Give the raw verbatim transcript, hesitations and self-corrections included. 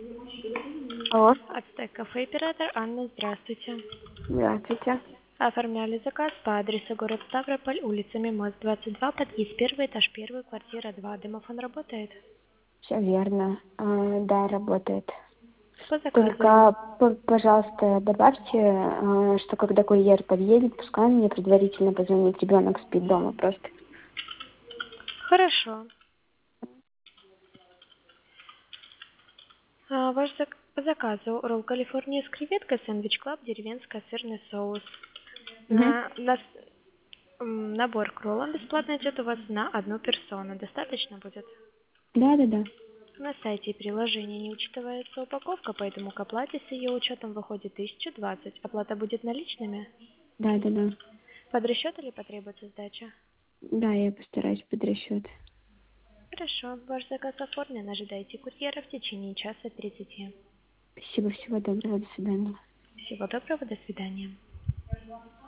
Алло, Ацтек кафе оператор Анна, здравствуйте. здравствуйте. Оформляли заказ по адресу город Ставрополь, улица Мимоз, двадцать два, подъезд первый, этаж первый, квартира два. Домофон работает? Все верно. А, да, работает. По заказу. Только, п- пожалуйста, добавьте, а, что когда курьер подъедет, пускай он мне предварительно позвонит. Ребенок спит дома просто. Хорошо. А, ваш зак- по заказу ролл Калифорния с креветкой, сэндвич клаб, деревенская, сырный соус. Угу. На, на с- м, набор к роллам бесплатно идет у вас на одну персону. Достаточно будет? Да, да, да. На сайте и приложении не учитывается упаковка, поэтому к оплате с ее учетом выходит тысяча двадцать. Оплата будет наличными? Да, да, да. Под расчет или потребуется сдача? Да, я постараюсь под расчет. Хорошо, ваш заказ оформлен, ожидайте курьера в течение часа тридцати. Спасибо, всего доброго, до свидания. Всего доброго, до свидания.